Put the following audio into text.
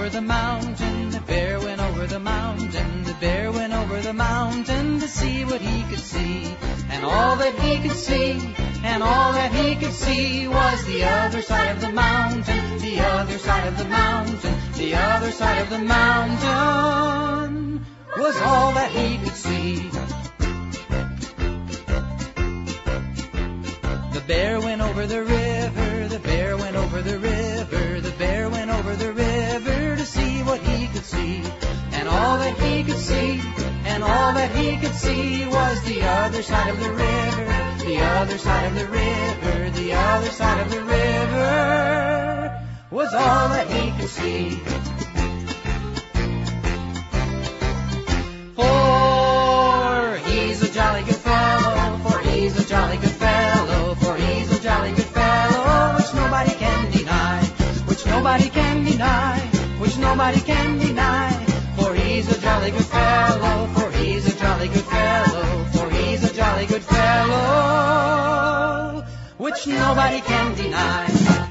over the mountain, the bear went over the mountain, the bear went over the mountain to see what he could see. And all that he could see, and all that he could see was the other side of the mountain, the other side of the mountain, the other side of the mountain was all that he could see. The bear went over the river, the bear went over the river, the bear went over the river to see what he could see. And all that he could see, and all that he could see was the other side of the river, the other side of the river, the other side of the river was all that he could see. For he's a jolly good fellow, for he's a jolly good fellow, for he's a jolly good fellow, which nobody can deny, which nobody can deny, which nobody can deny. For he's a jolly good fellow, for he's a jolly good fellow, for he's a jolly good fellow, which nobody can deny.